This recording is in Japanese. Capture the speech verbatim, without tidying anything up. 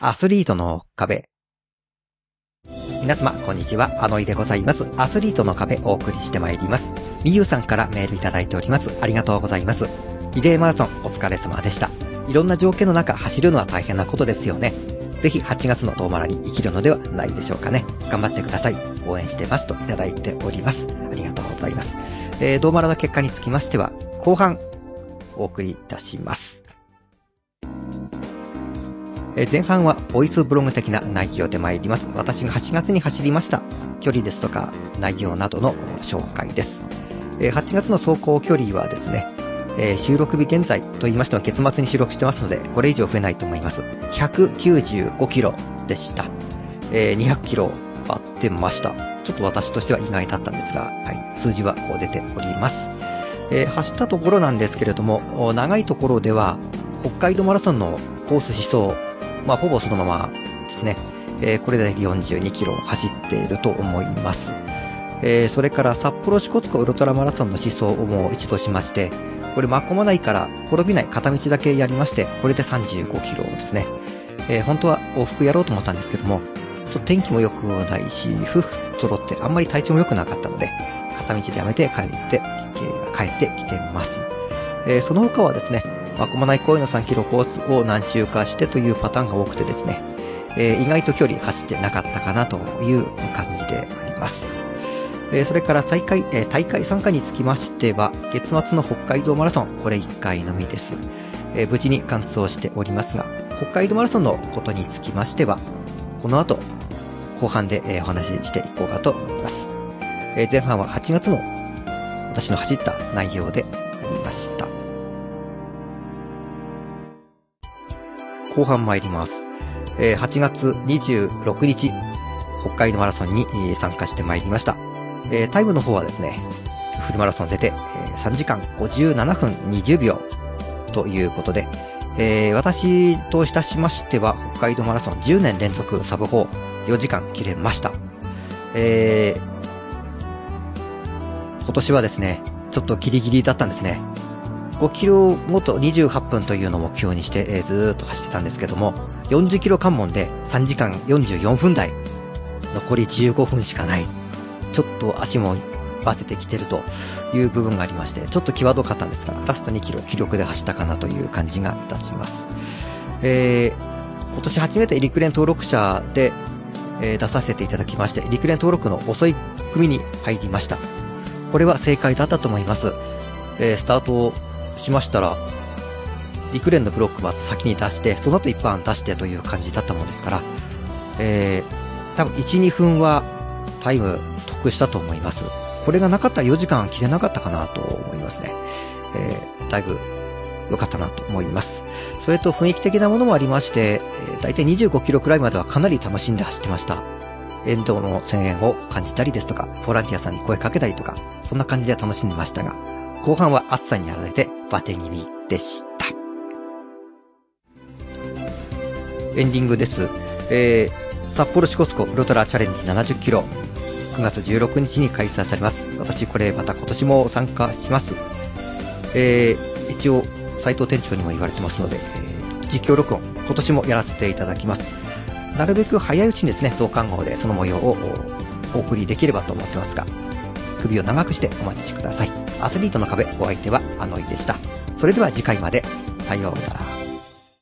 アスリートの壁。皆様こんにちは、あのいでございます。アスリートの壁お送りしてまいります。みゆさんからメールいただいております。ありがとうございます。リレーマラソンお疲れ様でした。いろんな条件の中走るのは大変なことですよね。ぜひはちがつのドーマラに生きるのではないでしょうかね。頑張ってください。応援してますといただいております。ありがとうございます。えー、ドーマラの結果につきましては後半お送りいたします。えー、前半はボイスブログ的な内容で参ります。私がはちがつに走りました距離ですとか内容などの紹介です。えー、はちがつの走行距離はですね、えー、収録日現在と言いましても月末に収録してますのでこれ以上増えないと思います。ひゃくきゅうじゅうごキロでした。えー、にひゃくキロ割ってました。ちょっと私としては意外だったんですが、はい、数字はこう出ております。えー、走ったところなんですけれども、長いところでは北海道マラソンのコース思想、まあほぼそのままですね。えー、これでよんじゅうにキロ走っていると思います。えー、それから札幌支笏湖ウルトラマラソンの思想をもう一度しまして、これまこまないから滅びない片道だけやりまして、これでさんじゅうごキロですね。えー、本当は往復やろうと思ったんですけども、ちょっと天気も良くないし、夫婦揃ってあんまり体調も良くなかったので、片道でやめて帰って、帰ってきてます。えー、その他はですね、まこまない公園のさんキロコースを何周かしてというパターンが多くてですね、えー、意外と距離走ってなかったかなという感じであります。えー、それから再開、えー、大会参加につきましては、月末の北海道マラソン、これいっかいのみです。えー、無事に完走しておりますが、北海道マラソンのことにつきましては、この後、後半で、えー、お話ししていこうかと思います。えー、前半ははちがつの私の走った内容でありました。後半参ります。えー、はちがつにじゅうろくにち、北海道マラソンに、えー、参加して参りました。えー、タイムの方はですね、フルマラソン出て、えー、さんじかんごじゅうななふんにじゅうびょうということで、えー、私といたしましては北海道マラソンじゅうねん連続サブよん、よじかん切れました。えー、今年はですね、ちょっとギリギリだったんですね。ごキロごとにじゅうはっぷんというのを目標にして、えー、ずーっと走ってたんですけども、よんじゅっキロ関門でさんじかんよんじゅうよんふん台、残りじゅうごふんしかない。ちょっと足もバテてきてるという部分がありまして、ちょっと際どかったんですが、ラストにキロ気力で走ったかなという感じがいたします。えー、今年初めて陸連登録者で、えー、出させていただきまして、陸連登録の遅い組に入りました。これは正解だったと思います。えー、スタートをしましたら、陸連のブロックは先に出して、その後一般出してという感じだったものですから、えー、多分いち、にふんはタイム得したと思います。これがなかったらよじかん切れなかったかなと思いますね。えー、だいぶ良かったなと思います。それと雰囲気的なものもありまして、えー、だいたいにじゅうごキロくらいまではかなり楽しんで走ってました。沿道の声援を感じたりですとか、ボランティアさんに声かけたりとか、そんな感じで楽しんでましたが、後半は暑さにやられてバテ気味でした。エンディングです。えー、札幌支笏湖ウルトラチャレンジななじゅっキロ、くがつじゅうろくにちに開催されます。私これまた今年も参加します。えー、一応斉藤店長にも言われてますので、えー、実況録音今年もやらせていただきます。なるべく早いうちにですね、増刊号でその模様をお送りできればと思ってますが、首を長くしてお待ちください。アスリートの壁、お相手はあのいでした。それでは次回まで、さようなら。